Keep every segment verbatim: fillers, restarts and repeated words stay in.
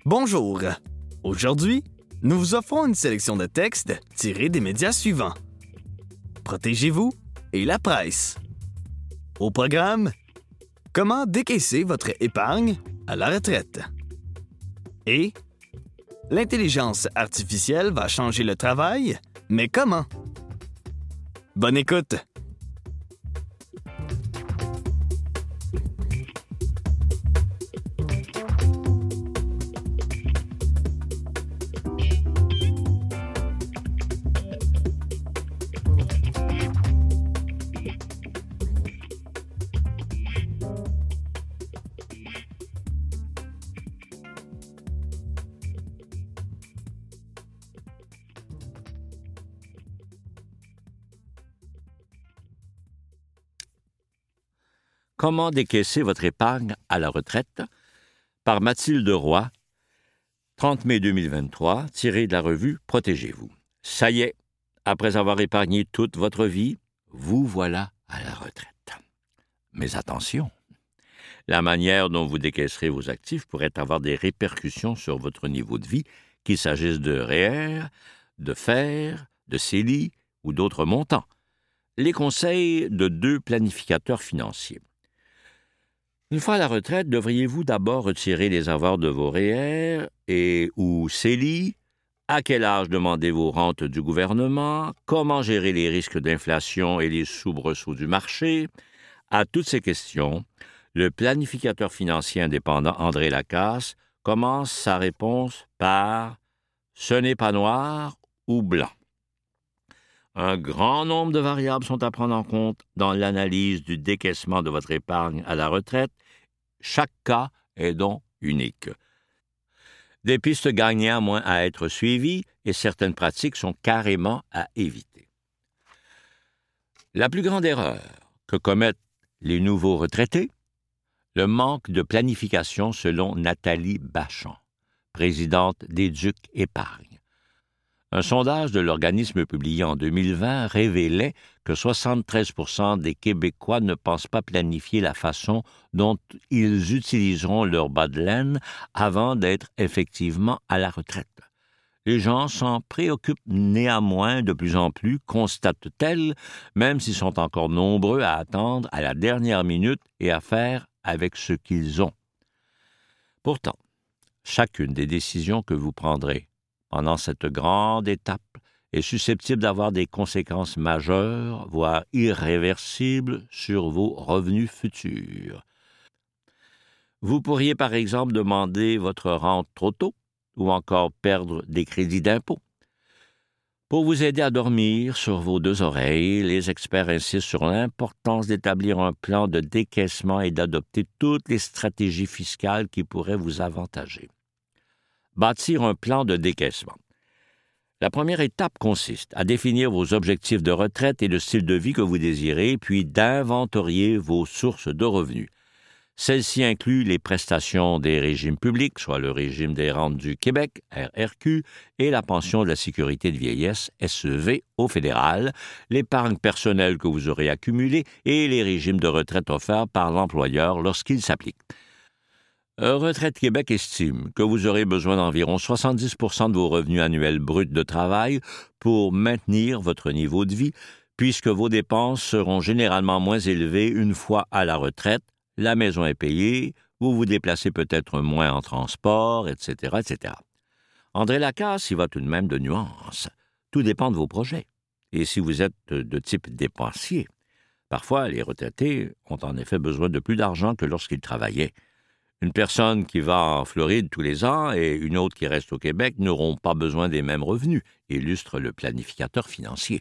Bonjour. Aujourd'hui, nous vous offrons une sélection de textes tirés des médias suivants. Protégez-vous et la presse. Au programme, comment décaisser votre épargne à la retraite. Et l'intelligence artificielle va changer le travail, mais comment? Bonne écoute! Comment décaisser votre épargne à la retraite par Mathilde Roy, trente mai deux mille vingt-trois, tiré de la revue Protégez-vous. Ça y est, après avoir épargné toute votre vie, vous voilà à la retraite. Mais attention, la manière dont vous décaisserez vos actifs pourrait avoir des répercussions sur votre niveau de vie, qu'il s'agisse de R E E R, de F E R, de C E L I ou d'autres montants. Les conseils de deux planificateurs financiers. Une fois à la retraite, devriez-vous d'abord retirer les avoirs de vos R E E R et ou C E L I? À quel âge demander vos rentes du gouvernement? Comment gérer les risques d'inflation et les soubresauts du marché? À toutes ces questions, le planificateur financier indépendant André Lacasse commence sa réponse par « ce n'est pas noir ou blanc ». Un grand nombre de variables sont à prendre en compte dans l'analyse du décaissement de votre épargne à la retraite. Chaque cas est donc unique. Des pistes gagnent néanmoins à être suivies et certaines pratiques sont carrément à éviter. La plus grande erreur que commettent les nouveaux retraités, le manque de planification selon Nathalie Bachand, présidente d'Éduc Épargne. Un sondage de l'organisme publié en deux mille vingt révélait que soixante-treize pour cent des Québécois ne pensent pas planifier la façon dont ils utiliseront leur bas de laine avant d'être effectivement à la retraite. Les gens s'en préoccupent néanmoins de plus en plus, constate-t-elle, même s'ils sont encore nombreux à attendre à la dernière minute et à faire avec ce qu'ils ont. Pourtant, chacune des décisions que vous prendrez pendant cette grande étape est susceptible d'avoir des conséquences majeures, voire irréversibles, sur vos revenus futurs. Vous pourriez par exemple demander votre rente trop tôt ou encore perdre des crédits d'impôt. Pour vous aider à dormir sur vos deux oreilles, les experts insistent sur l'importance d'établir un plan de décaissement et d'adopter toutes les stratégies fiscales qui pourraient vous avantager. Bâtir un plan de décaissement. La première étape consiste à définir vos objectifs de retraite et le style de vie que vous désirez, puis d'inventorier vos sources de revenus. Celles-ci incluent les prestations des régimes publics, soit le régime des rentes du Québec, R R Q, et la pension de la sécurité de vieillesse, S E V, au fédéral, l'épargne personnelle que vous aurez accumulée et les régimes de retraite offerts par l'employeur lorsqu'ils s'appliquent. Retraite Québec estime que vous aurez besoin d'environ soixante-dix pour cent de vos revenus annuels bruts de travail pour maintenir votre niveau de vie, puisque vos dépenses seront généralement moins élevées une fois à la retraite, la maison est payée, vous vous déplacez peut-être moins en transport, et cetera, et cetera. André Lacasse y va tout de même de nuances. Tout dépend de vos projets. Et si vous êtes de type dépensier, parfois les retraités ont en effet besoin de plus d'argent que lorsqu'ils travaillaient. Une personne qui va en Floride tous les ans et une autre qui reste au Québec n'auront pas besoin des mêmes revenus, illustre le planificateur financier.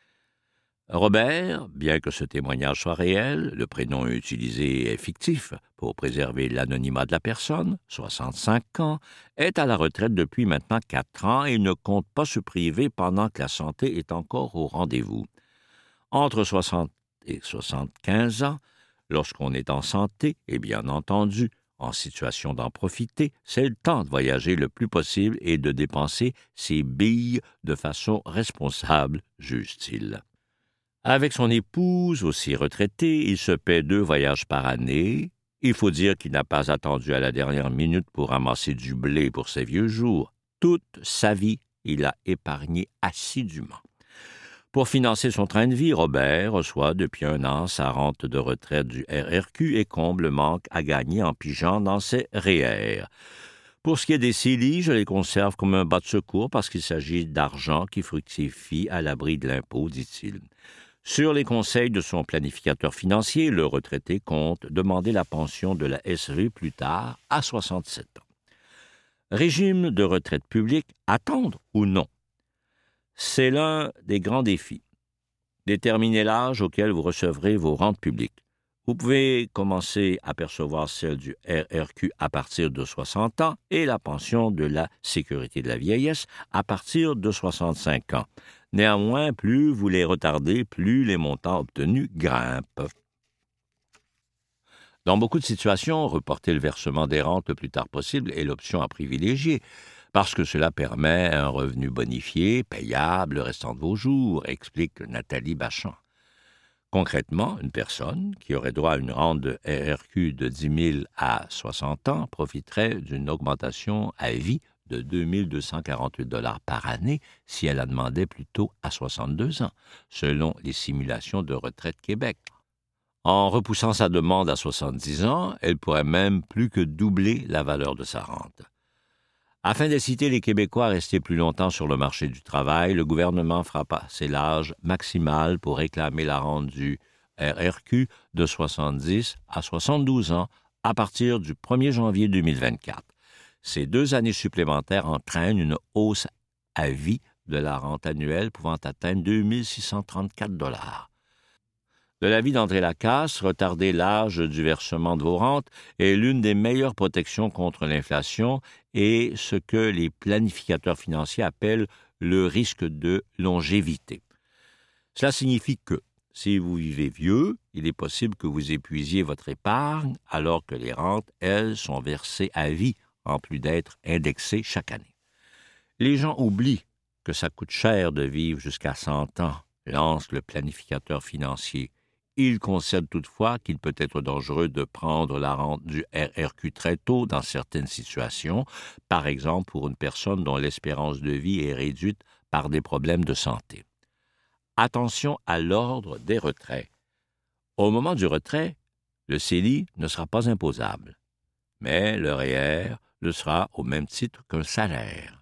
Robert, bien que ce témoignage soit réel, le prénom utilisé est fictif pour préserver l'anonymat de la personne, soixante-cinq ans, est à la retraite depuis maintenant quatre ans et ne compte pas se priver pendant que la santé est encore au rendez-vous. Entre soixante et soixante-quinze ans, lorsqu'on est en santé et bien entendu en situation d'en profiter, c'est le temps de voyager le plus possible et de dépenser ses billes de façon responsable, juge-t-il. Avec son épouse, aussi retraitée, il se paie deux voyages par année, Il faut dire qu'il n'a pas attendu à la dernière minute pour ramasser du blé pour ses vieux jours. Toute sa vie, il a épargné assidûment. Pour financer son train de vie, Robert reçoit depuis un an sa rente de retraite du R R Q et comble le manque à gagner en pigeant dans ses R E E R. Pour ce qui est des C E L I, je les conserve comme un bas de secours parce qu'il s'agit d'argent qui fructifie à l'abri de l'impôt, dit-il. Sur les conseils de son planificateur financier, le retraité compte demander la pension de la S V plus tard à soixante-sept ans. Régime de retraite publique, attendre ou non? C'est l'un des grands défis. Déterminez l'âge auquel vous recevrez vos rentes publiques. Vous pouvez commencer à percevoir celle du R R Q à partir de soixante ans et la pension de la sécurité de la vieillesse à partir de soixante-cinq ans. Néanmoins, plus vous les retardez, plus les montants obtenus grimpent. Dans beaucoup de situations, reporter le versement des rentes le plus tard possible est l'option à privilégier, parce que cela permet un revenu bonifié, payable le restant de vos jours, explique Nathalie Bachand. Concrètement, une personne qui aurait droit à une rente de R R Q de dix mille à soixante ans profiterait d'une augmentation à vie de deux mille deux cent quarante-huit dollars par année si elle la demandait plutôt à soixante-deux ans, selon les simulations de Retraite Québec. En repoussant sa demande à soixante-dix ans, elle pourrait même plus que doubler la valeur de sa rente. Afin d'inciter les Québécois à rester plus longtemps sur le marché du travail, le gouvernement fera passer l'âge maximal pour réclamer la rente du R R Q de soixante-dix à soixante-douze ans à partir du premier janvier deux mille vingt-quatre. Ces deux années supplémentaires entraînent une hausse à vie de la rente annuelle pouvant atteindre deux mille six cent trente-quatre dollars. De l'avis d'André Lacasse, retarder l'âge du versement de vos rentes est l'une des meilleures protections contre l'inflation et ce que les planificateurs financiers appellent le risque de longévité. Cela signifie que, si vous vivez vieux, il est possible que vous épuisiez votre épargne alors que les rentes, elles, sont versées à vie, en plus d'être indexées chaque année. Les gens oublient que ça coûte cher de vivre jusqu'à cent ans, lance le planificateur financier. Il concède toutefois qu'il peut être dangereux de prendre la rente du R R Q très tôt dans certaines situations, par exemple pour une personne dont l'espérance de vie est réduite par des problèmes de santé. Attention à l'ordre des retraits. Au moment du retrait, le C E L I ne sera pas imposable, mais le R E E R le sera au même titre qu'un salaire.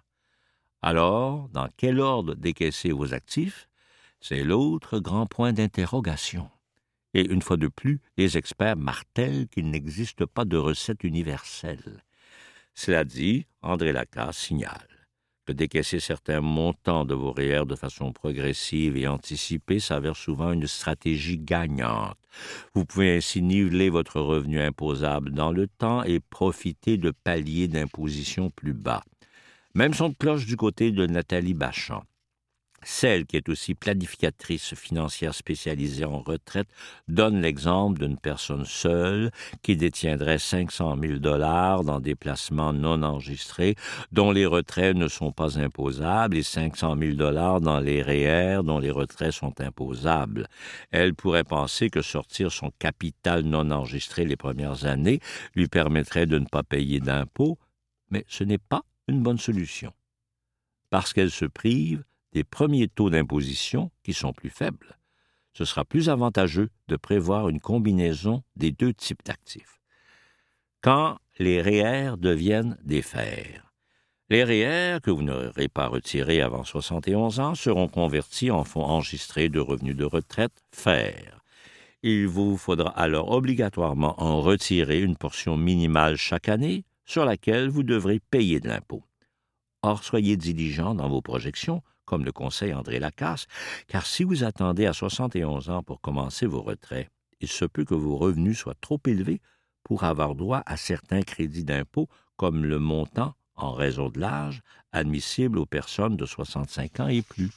Alors, dans quel ordre décaisser vos actifs? C'est l'autre grand point d'interrogation. Et une fois de plus, les experts martèlent qu'il n'existe pas de recette universelle. Cela dit, André Lacasse signale que décaisser certains montants de vos R E E R de façon progressive et anticipée s'avère souvent une stratégie gagnante. Vous pouvez ainsi niveler votre revenu imposable dans le temps et profiter de paliers d'imposition plus bas. Même son de cloche du côté de Nathalie Bachand. Celle qui est aussi planificatrice financière spécialisée en retraite donne l'exemple d'une personne seule qui détiendrait cinq cent mille dollars dans des placements non enregistrés dont les retraits ne sont pas imposables et cinq cent mille dollars dans les R E E R dont les retraits sont imposables. Elle pourrait penser que sortir son capital non enregistré les premières années lui permettrait de ne pas payer d'impôts, mais ce n'est pas une bonne solution. Parce qu'elle se prive des premiers taux d'imposition qui sont plus faibles, ce sera plus avantageux de prévoir une combinaison des deux types d'actifs. Quand les R E E R deviennent des F E R, les R E E R que vous n'aurez pas retirés avant soixante et onze ans seront convertis en fonds enregistrés de revenus de retraite F E R. Il vous faudra alors obligatoirement en retirer une portion minimale chaque année sur laquelle vous devrez payer de l'impôt. Or, soyez diligents dans vos projections, comme le conseille André Lacasse, car si vous attendez à soixante et onze ans pour commencer vos retraits, il se peut que vos revenus soient trop élevés pour avoir droit à certains crédits d'impôt, comme le montant, en raison de l'âge, admissible aux personnes de soixante-cinq ans et plus.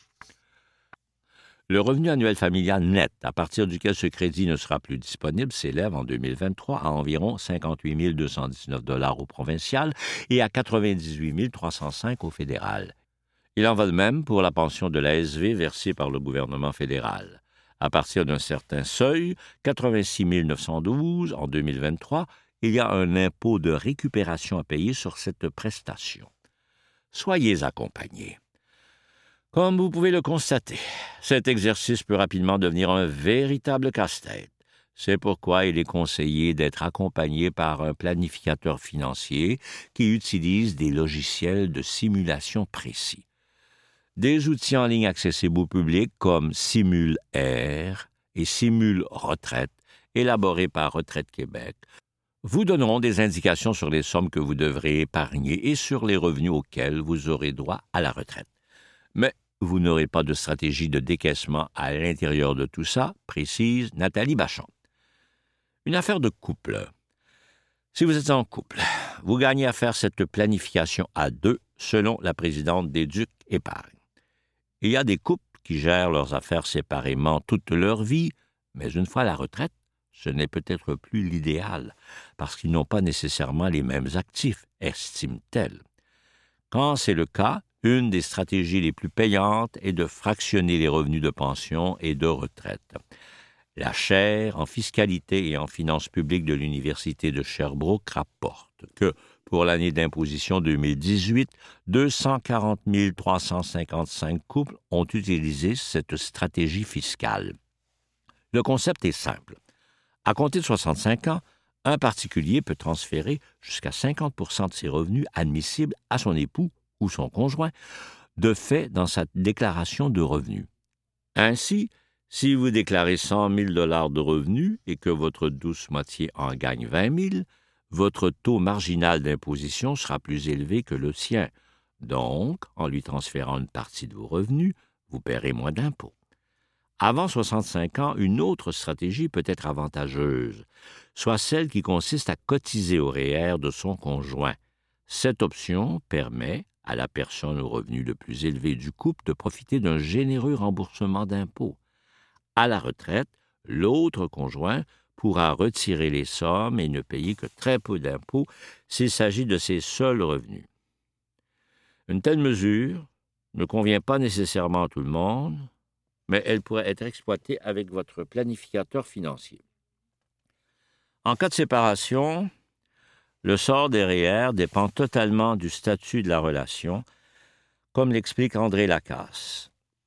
Le revenu annuel familial net, à partir duquel ce crédit ne sera plus disponible, s'élève en deux mille vingt-trois à environ cinquante-huit mille deux cent dix-neuf dollars au provincial et à quatre-vingt-dix-huit mille trois cent cinq au fédéral. Il en va de même pour la pension de la S V versée par le gouvernement fédéral. À partir d'un certain seuil, quatre-vingt-six mille neuf cent douze en deux mille vingt-trois il y a un impôt de récupération à payer sur cette prestation. Soyez accompagnés. Comme vous pouvez le constater, cet exercice peut rapidement devenir un véritable casse-tête. C'est pourquoi il est conseillé d'être accompagné par un planificateur financier qui utilise des logiciels de simulation précis. Des outils en ligne accessibles au public comme SimulR et SimulRetraite, élaborés par Retraite Québec, vous donneront des indications sur les sommes que vous devrez épargner et sur les revenus auxquels vous aurez droit à la retraite. Mais vous n'aurez pas de stratégie de décaissement à l'intérieur de tout ça, précise Nathalie Bachand. Une affaire de couple. Si vous êtes en couple, vous gagnez à faire cette planification à deux, selon la présidente d'Éduc Épargne. Il y a des couples qui gèrent leurs affaires séparément toute leur vie, mais une fois à la retraite, ce n'est peut-être plus l'idéal, parce qu'ils n'ont pas nécessairement les mêmes actifs, estime-t-elle. Quand c'est le cas, une des stratégies les plus payantes est de fractionner les revenus de pension et de retraite. La chaire en fiscalité et en finances publiques de l'Université de Sherbrooke rapporte que, pour l'année d'imposition deux mille dix-huit, deux cent quarante mille trois cent cinquante-cinq couples ont utilisé cette stratégie fiscale. Le concept est simple. À compter de soixante-cinq ans, un particulier peut transférer jusqu'à cinquante pour cent de ses revenus admissibles à son époux ou son conjoint, de fait dans sa déclaration de revenus. Ainsi, si vous déclarez cent mille dollars de revenus et que votre douce moitié en gagne vingt mille, votre taux marginal d'imposition sera plus élevé que le sien. Donc, en lui transférant une partie de vos revenus, vous paierez moins d'impôts. Avant soixante-cinq ans, une autre stratégie peut être avantageuse, soit celle qui consiste à cotiser au R E E R de son conjoint. Cette option permet à la personne au revenu le plus élevé du couple de profiter d'un généreux remboursement d'impôts. À la retraite, l'autre conjoint pourra retirer les sommes et ne payer que très peu d'impôts s'il s'agit de ses seuls revenus. Une telle mesure ne convient pas nécessairement à tout le monde, mais elle pourrait être exploitée avec votre planificateur financier. En cas de séparation, le sort des R E E R dépend totalement du statut de la relation, comme l'explique André Lacasse.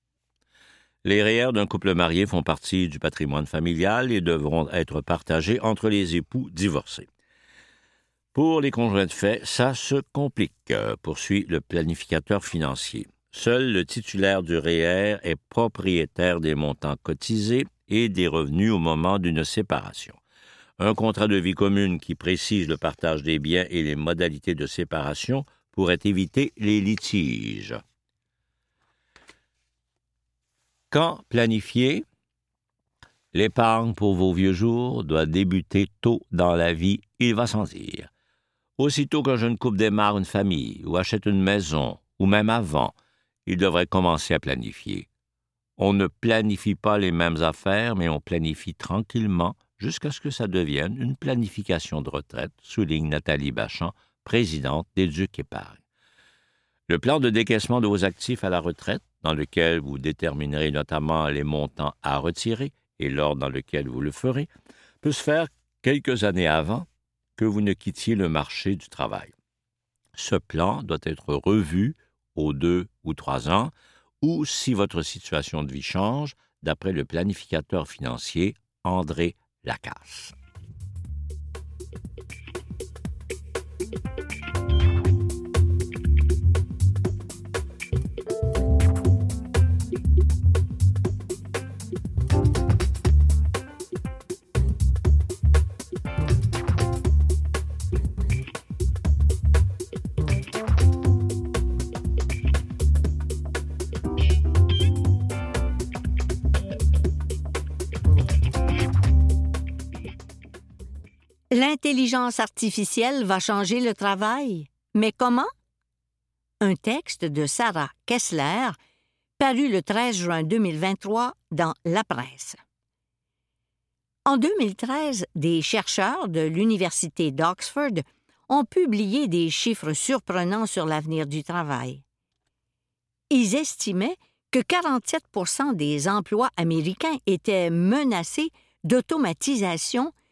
Les R E E R d'un couple marié font partie du patrimoine familial et devront être partagés entre les époux divorcés. Pour les conjoints de fait, ça se complique, poursuit le planificateur financier. Seul le titulaire du R E E R est propriétaire des montants cotisés et des revenus au moment d'une séparation. Un contrat de vie commune qui précise le partage des biens et les modalités de séparation pourrait éviter les litiges. Quand planifier? L'épargne pour vos vieux jours doit débuter tôt dans la vie, il va sans dire. Aussitôt qu'un jeune couple démarre une famille ou achète une maison, ou même avant, il devrait commencer à planifier. On ne planifie pas les mêmes affaires, mais on planifie tranquillement jusqu'à ce que ça devienne une planification de retraite, souligne Nathalie Bachand, présidente d'Éduc Épargne. Le plan de décaissement de vos actifs à la retraite, dans lequel vous déterminerez notamment les montants à retirer et l'ordre dans lequel vous le ferez, peut se faire quelques années avant que vous ne quittiez le marché du travail. Ce plan doit être revu aux deux ou trois ans, ou si votre situation de vie change, d'après le planificateur financier André Lacasse. L'intelligence artificielle va changer le travail. Mais comment? Un texte de Sarah Kessler, paru le treize juin deux mille vingt-trois dans La Presse. En deux mille treize, des chercheurs de l'Université d'Oxford ont publié des chiffres surprenants sur l'avenir du travail. Ils estimaient que quarante-sept pour cent des emplois américains étaient menacés d'automatisation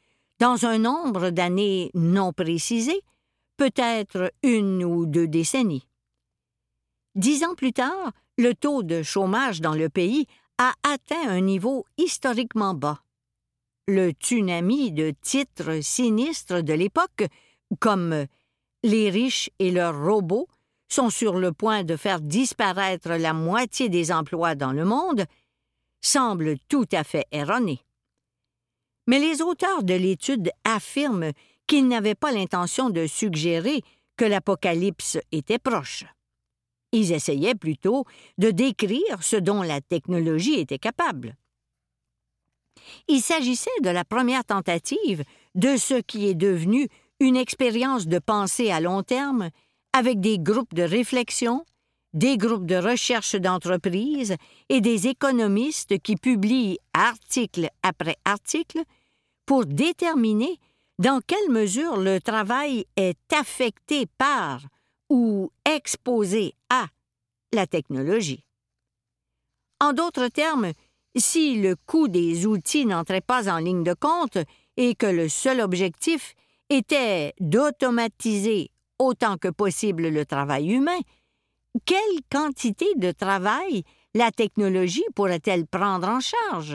dans un nombre d'années non précisé, peut-être une ou deux décennies. Dix ans plus tard, le taux de chômage dans le pays a atteint un niveau historiquement bas. Le tsunami de titres sinistres de l'époque, comme « Les riches et leurs robots sont sur le point de faire disparaître la moitié des emplois dans le monde », semble tout à fait erroné. Mais les auteurs de l'étude affirment qu'ils n'avaient pas l'intention de suggérer que l'apocalypse était proche. Ils essayaient plutôt de décrire ce dont la technologie était capable. Il s'agissait de la première tentative de ce qui est devenu une expérience de pensée à long terme avec des groupes de réflexion, des groupes de recherche d'entreprise et des économistes qui publient article après article pour déterminer dans quelle mesure le travail est affecté par ou exposé à la technologie. En d'autres termes, si le coût des outils n'entrait pas en ligne de compte et que le seul objectif était d'automatiser autant que possible le travail humain, quelle quantité de travail la technologie pourrait-elle prendre en charge?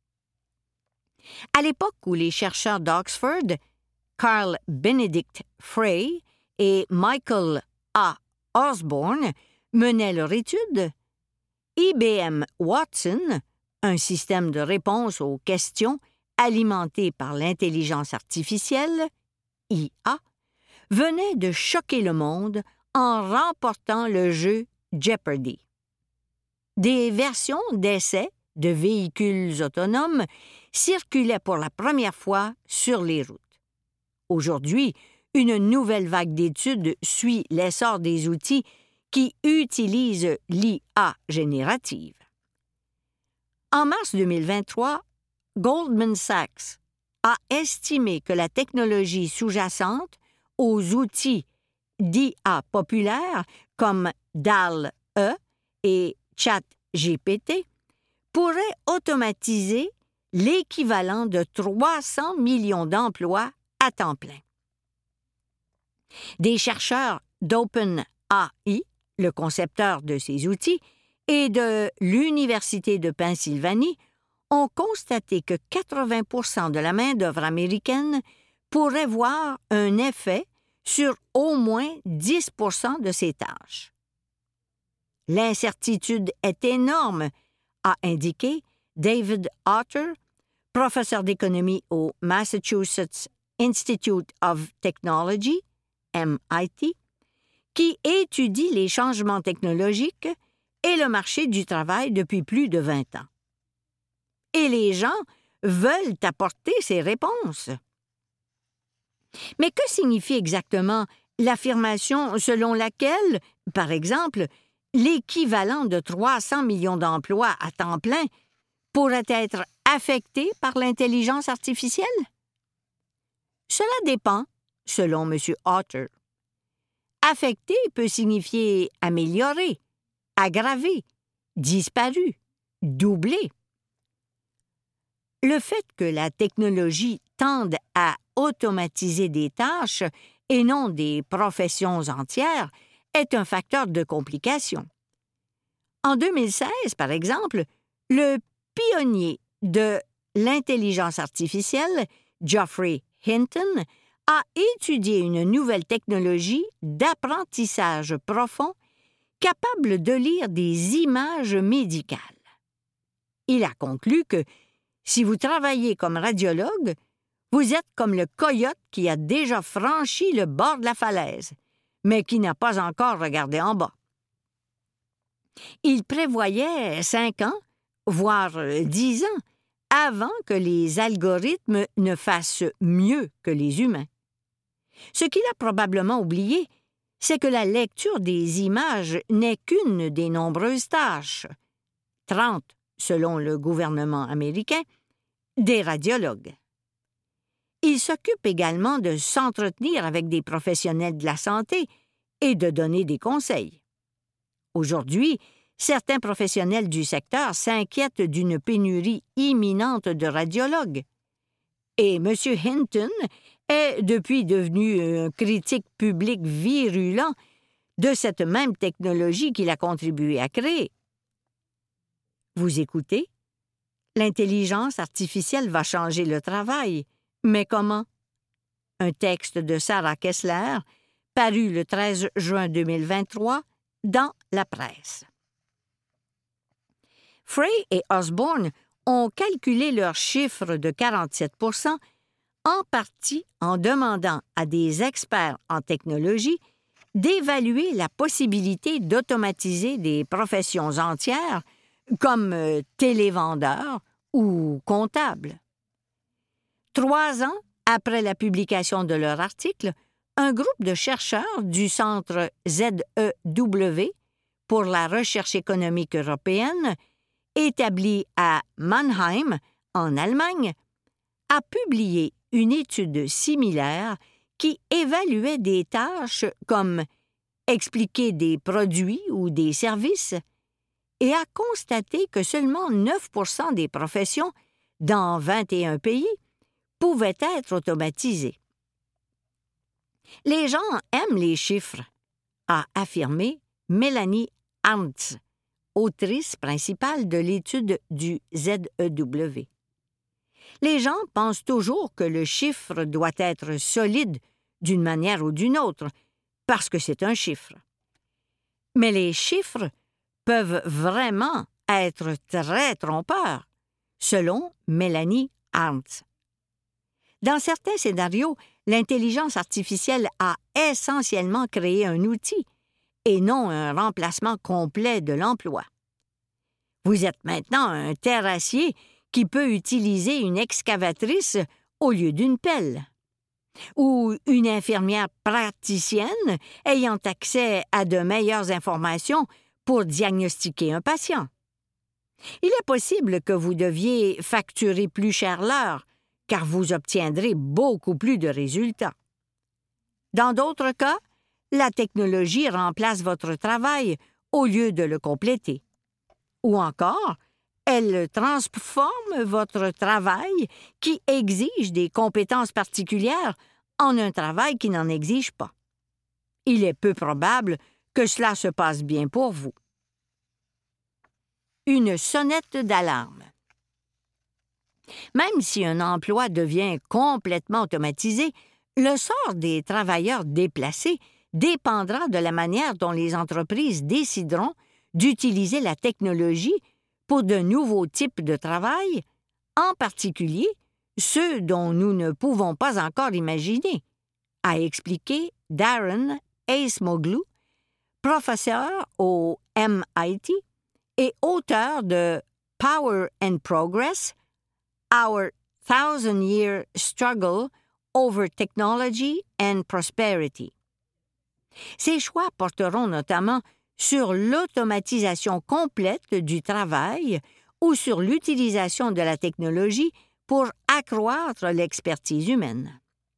À l'époque où les chercheurs d'Oxford, Carl Benedict Frey et Michael A. Osborne, menaient leur étude, I B M Watson, un système de réponse aux questions alimenté par l'intelligence artificielle, I A, venait de choquer le monde en remportant le jeu Jeopardy. Des versions d'essais de véhicules autonomes circulaient pour la première fois sur les routes. Aujourd'hui, une nouvelle vague d'études suit l'essor des outils qui utilisent l'I A générative. En mars deux mille vingt-trois, Goldman Sachs a estimé que la technologie sous-jacente aux outils d'I A populaires comme D A L L-E et ChatGPT pourrait automatiser l'équivalent de trois cents millions d'emplois à temps plein. Des chercheurs d'OpenAI, le concepteur de ces outils, et de l'Université de Pennsylvanie ont constaté que quatre-vingts pour cent de la main-d'œuvre américaine pourrait voir un effet sur au moins dix pour cent de ses tâches. L'incertitude est énorme, a indiqué David Otter, professeur d'économie au Massachusetts Institute of Technology, M I T, qui étudie les changements technologiques et le marché du travail depuis plus de vingt ans. Et les gens veulent apporter ces réponses. Mais que signifie exactement l'affirmation selon laquelle, par exemple, l'équivalent de trois cents millions d'emplois à temps plein pourrait être affecté par l'intelligence artificielle? Cela dépend, selon M. Otter. Affecté peut signifier améliorer, aggraver, disparu, doubler. Le fait que la technologie tende à automatiser des tâches et non des professions entières est un facteur de complication. En deux mille seize, par exemple, le pionnier de l'intelligence artificielle, Geoffrey Hinton, a étudié une nouvelle technologie d'apprentissage profond capable de lire des images médicales. Il a conclu que si vous travaillez comme radiologue, vous êtes comme le coyote qui a déjà franchi le bord de la falaise, mais qui n'a pas encore regardé en bas. Il prévoyait cinq ans, voire dix ans, avant que les algorithmes ne fassent mieux que les humains. Ce qu'il a probablement oublié, c'est que la lecture des images n'est qu'une des nombreuses tâches, trente selon le gouvernement américain, des radiologues. Il s'occupe également de s'entretenir avec des professionnels de la santé et de donner des conseils. Aujourd'hui, certains professionnels du secteur s'inquiètent d'une pénurie imminente de radiologues. Et M. Hinton est depuis devenu un critique public virulent de cette même technologie qu'il a contribué à créer. Vous écoutez? L'intelligence artificielle va changer le travail. Mais comment? Un texte de Sarah Kessler, paru le treize juin deux mille vingt-trois dans la presse. Frey et Osborne ont calculé leur chiffre de quarante-sept pour cent en partie en demandant à des experts en technologie d'évaluer la possibilité d'automatiser des professions entières comme euh, télévendeur ou comptable. Trois ans après la publication de leur article, un groupe de chercheurs du Centre Z E W pour la recherche économique européenne, établi à Mannheim, en Allemagne, a publié une étude similaire qui évaluait des tâches comme expliquer des produits ou des services et a constaté que seulement neuf pour cent des professions dans vingt et un pays pouvaient être automatisées. Les gens aiment les chiffres, a affirmé Mélanie Arntz, autrice principale de l'étude du Z E W. Les gens pensent toujours que le chiffre doit être solide d'une manière ou d'une autre, parce que c'est un chiffre. Mais les chiffres peuvent vraiment être très trompeurs, selon Mélanie Arntz. Dans certains scénarios, l'intelligence artificielle a essentiellement créé un outil et non un remplacement complet de l'emploi. Vous êtes maintenant un terrassier qui peut utiliser une excavatrice au lieu d'une pelle, ou une infirmière praticienne ayant accès à de meilleures informations pour diagnostiquer un patient. Il est possible que vous deviez facturer plus cher l'heure, car vous obtiendrez beaucoup plus de résultats. Dans d'autres cas, la technologie remplace votre travail au lieu de le compléter. Ou encore, elle transforme votre travail qui exige des compétences particulières en un travail qui n'en exige pas. Il est peu probable que cela se passe bien pour vous. Une sonnette d'alarme. Même si un emploi devient complètement automatisé, le sort des travailleurs déplacés dépendra de la manière dont les entreprises décideront d'utiliser la technologie pour de nouveaux types de travail, en particulier ceux dont nous ne pouvons pas encore imaginer, a expliqué Darren Acemoglu, professeur au M I T et auteur de Power and Progress, Our Thousand-Year Struggle over Technology and Prosperity. Ces choix porteront notamment sur l'automatisation complète du travail ou sur l'utilisation de la technologie pour accroître l'expertise humaine.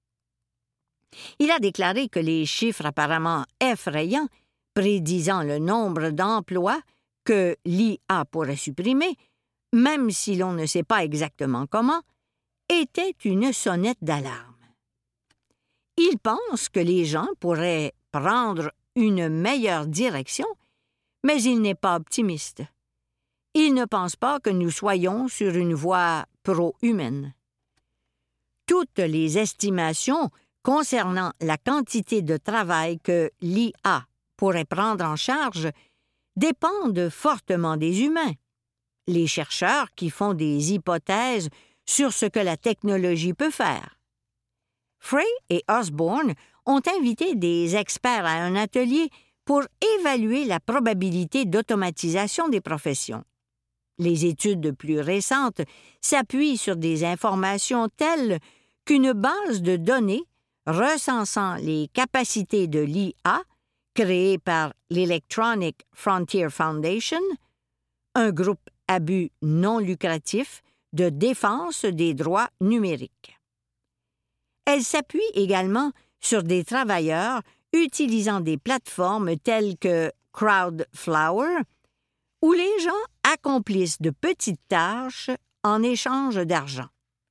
Il a déclaré que les chiffres apparemment effrayants, prédisant le nombre d'emplois que l'I A pourrait supprimer, même si l'on ne sait pas exactement comment, étaient une sonnette d'alarme. Il pense que les gens pourraient prendre une meilleure direction, mais il n'est pas optimiste. Il ne pense pas que nous soyons sur une voie pro-humaine. Toutes les estimations concernant la quantité de travail que l'I A pourrait prendre en charge dépendent fortement des humains, les chercheurs qui font des hypothèses sur ce que la technologie peut faire. Frey et Osborne ont invité des experts à un atelier pour évaluer la probabilité d'automatisation des professions. Les études plus récentes s'appuient sur des informations telles qu'une base de données recensant les capacités de l'I A créée par l'Electronic Frontier Foundation, un groupe à but non lucratif de défense des droits numériques. Elle s'appuie également sur des travailleurs utilisant des plateformes telles que Crowdflower, où les gens accomplissent de petites tâches en échange d'argent.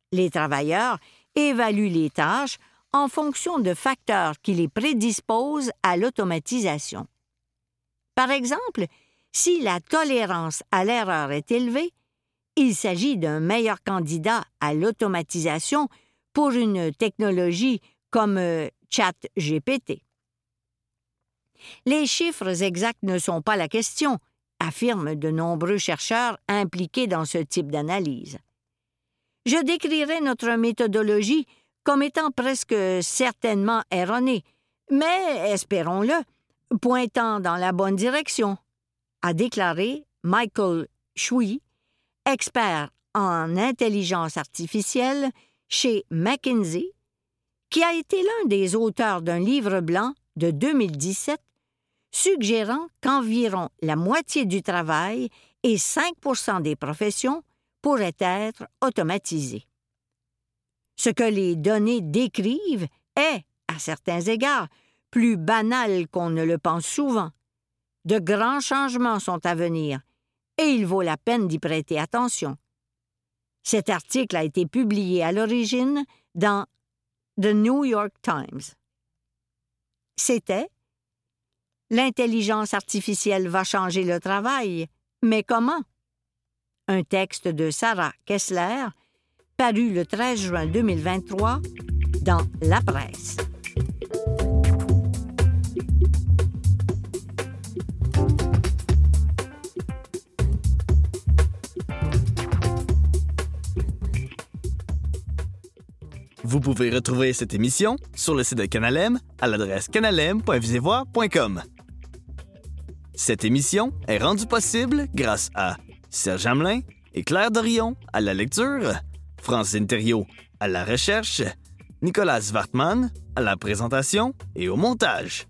Les travailleurs évaluent les tâches en fonction de facteurs qui les prédisposent à l'automatisation. Par exemple, si la tolérance à l'erreur est élevée, il s'agit d'un meilleur candidat à l'automatisation pour une technologie comme euh, ChatGPT. Les chiffres exacts ne sont pas la question, affirment de nombreux chercheurs impliqués dans ce type d'analyse. Je décrirais notre méthodologie comme étant presque certainement erronée, mais, espérons-le, pointant dans la bonne direction, a déclaré Michael Shui, expert en intelligence artificielle chez McKinsey, qui a été l'un des auteurs d'un livre blanc de deux mille dix-sept suggérant qu'environ la moitié du travail et cinq pour cent des professions pourraient être automatisées. Ce que les données décrivent est, à certains égards, plus banal qu'on ne le pense souvent. De grands changements sont à venir, et il vaut la peine d'y prêter attention. Cet article a été publié à l'origine dans The New York Times. C'était « L'intelligence artificielle va changer le travail, mais comment ?» Un texte de Sarah Kessler, paru le treize juin deux mille vingt-trois dans La Presse. Vous pouvez retrouver cette émission sur le site de Canalem à l'adresse canalem point visivoix point com. Cette émission est rendue possible grâce à Serge Hamelin et Claire Dorion à la lecture, Francine Thériault à la recherche, Nicolas Wartmann à la présentation et au montage.